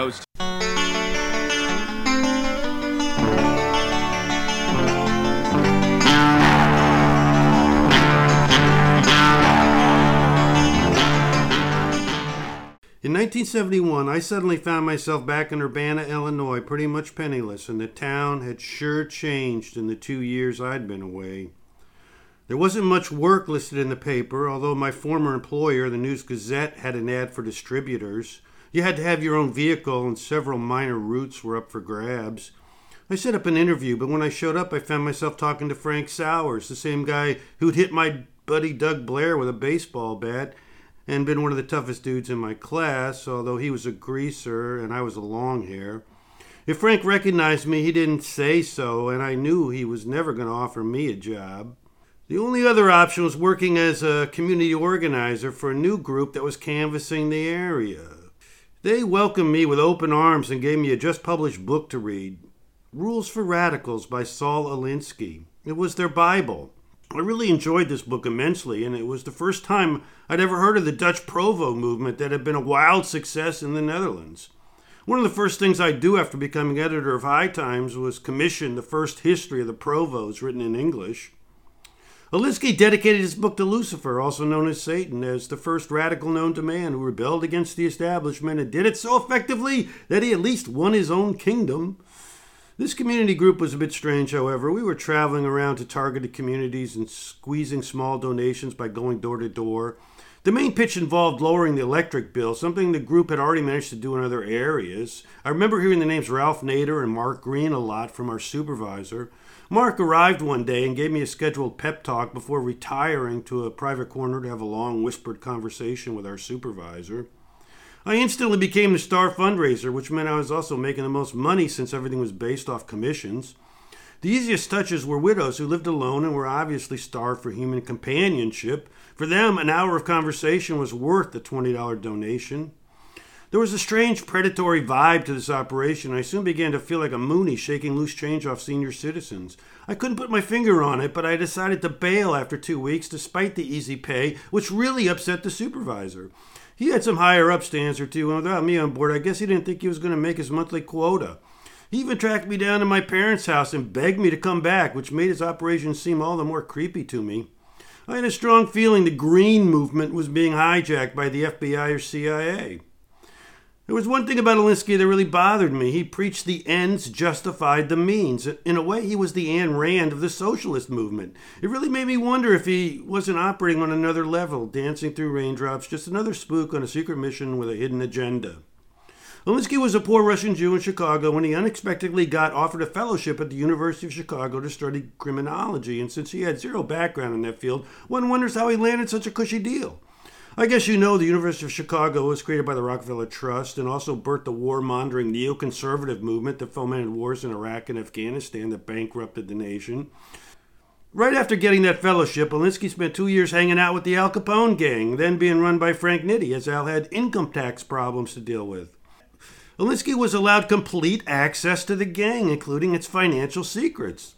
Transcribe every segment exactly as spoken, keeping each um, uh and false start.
goes to... In nineteen seventy-one, I suddenly found myself back in Urbana, Illinois, pretty much penniless, and the town had sure changed in the two years I'd been away. There wasn't much work listed in the paper, although my former employer, the News Gazette, had an ad for distributors. You had to have your own vehicle, and several minor routes were up for grabs. I set up an interview, but when I showed up, I found myself talking to Frank Sowers, the same guy who'd hit my buddy Doug Blair with a baseball bat, and been one of the toughest dudes in my class, although he was a greaser and I was a long hair. If Frank recognized me, he didn't say so, and I knew he was never going to offer me a job. The only other option was working as a community organizer for a new group that was canvassing the area. They welcomed me with open arms and gave me a just-published book to read, Rules for Radicals by Saul Alinsky. It was their Bible. I really enjoyed this book immensely, and it was the first time I'd ever heard of the Dutch Provo movement that had been a wild success in the Netherlands. One of the first things I'd do after becoming editor of High Times was commission the first history of the Provos written in English. Alinsky dedicated his book to Lucifer, also known as Satan, as the first radical known to man who rebelled against the establishment and did it so effectively that he at least won his own kingdom. This community group was a bit strange, however. We were traveling around to targeted communities and squeezing small donations by going door to door. The main pitch involved lowering the electric bill, something the group had already managed to do in other areas. I remember hearing the names Ralph Nader and Mark Green a lot from our supervisor. Mark arrived one day and gave me a scheduled pep talk before retiring to a private corner to have a long whispered conversation with our supervisor. I instantly became the star fundraiser, which meant I was also making the most money since everything was based off commissions. The easiest touches were widows who lived alone and were obviously starved for human companionship. For them, an hour of conversation was worth the twenty dollars donation. There was a strange predatory vibe to this operation. I soon began to feel like a Moonie shaking loose change off senior citizens. I couldn't put my finger on it, but I decided to bail after two weeks despite the easy pay, which really upset the supervisor. He had some higher-up answer too, and without me on board, I guess he didn't think he was going to make his monthly quota. He even tracked me down to my parents' house and begged me to come back, which made his operation seem all the more creepy to me. I had a strong feeling the Green movement was being hijacked by the F B I or C I A. There was one thing about Alinsky that really bothered me. He preached the ends justified the means. In a way, he was the Ayn Rand of the socialist movement. It really made me wonder if he wasn't operating on another level, dancing through raindrops, just another spook on a secret mission with a hidden agenda. Alinsky was a poor Russian Jew in Chicago when he unexpectedly got offered a fellowship at the University of Chicago to study criminology, and since he had zero background in that field, one wonders how he landed such a cushy deal. I guess you know the University of Chicago was created by the Rockefeller Trust and also birthed the war-mongering neoconservative movement that fomented wars in Iraq and Afghanistan that bankrupted the nation. Right after getting that fellowship, Alinsky spent two years hanging out with the Al Capone gang, then being run by Frank Nitti, as Al had income tax problems to deal with. Alinsky was allowed complete access to the gang, including its financial secrets.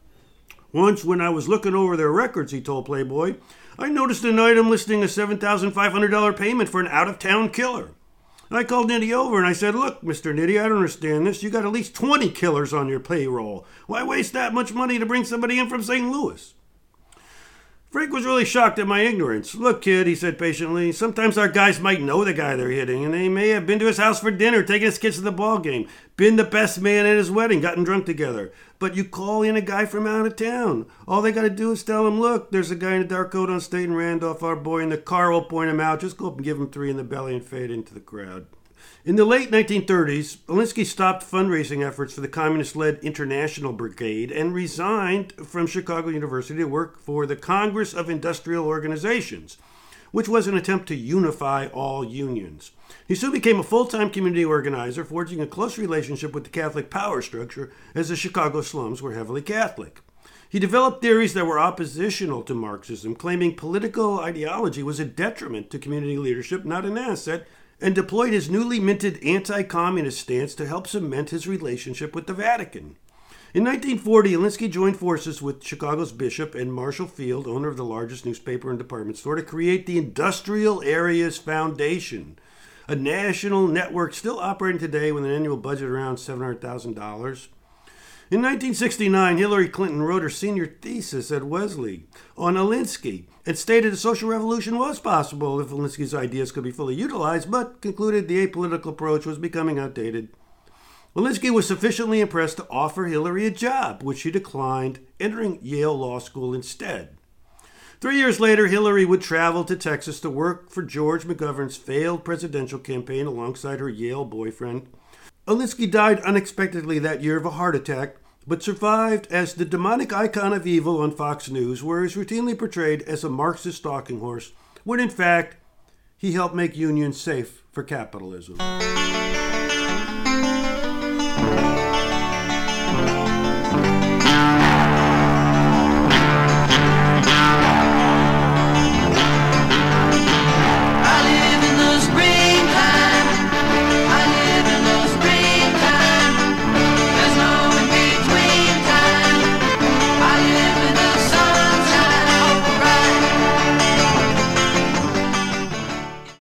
Once, when I was looking over their records, he told Playboy, I noticed an item listing a seven thousand five hundred dollars payment for an out-of-town killer. I called Nitti over and I said, look, Mister Nitti, I don't understand this. You got at least twenty killers on your payroll. Why waste that much money to bring somebody in from Saint Louis? Frank was really shocked at my ignorance. Look, kid, he said patiently, sometimes our guys might know the guy they're hitting, and they may have been to his house for dinner, taking his kids to the ball game, been the best man at his wedding, gotten drunk together. But you call in a guy from out of town. All they got to do is tell him, look, there's a guy in a dark coat on State and Randolph, our boy, and the car will point him out. Just go up and give him three in the belly and fade into the crowd. In the late nineteen thirties, Alinsky stopped fundraising efforts for the communist-led International Brigade and resigned from Chicago University to work for the Congress of Industrial Organizations, which was an attempt to unify all unions. He soon became a full-time community organizer, forging a close relationship with the Catholic power structure, as the Chicago slums were heavily Catholic. He developed theories that were oppositional to Marxism, claiming political ideology was a detriment to community leadership, not an asset, and deployed his newly minted anti-communist stance to help cement his relationship with the Vatican. In nineteen forty, Alinsky joined forces with Chicago's bishop and Marshall Field, owner of the largest newspaper and department store, to create the Industrial Areas Foundation, a national network still operating today with an annual budget around seven hundred thousand dollars. In nineteen sixty-nine, Hillary Clinton wrote her senior thesis at Wellesley on Alinsky and stated a social revolution was possible if Alinsky's ideas could be fully utilized, but concluded the apolitical approach was becoming outdated. Alinsky was sufficiently impressed to offer Hillary a job, which she declined, entering Yale Law School instead. Three years later, Hillary would travel to Texas to work for George McGovern's failed presidential campaign alongside her Yale boyfriend. Alinsky died unexpectedly that year of a heart attack, but survived as the demonic icon of evil on Fox News, where he was routinely portrayed as a Marxist stalking horse, when in fact he helped make unions safe for capitalism.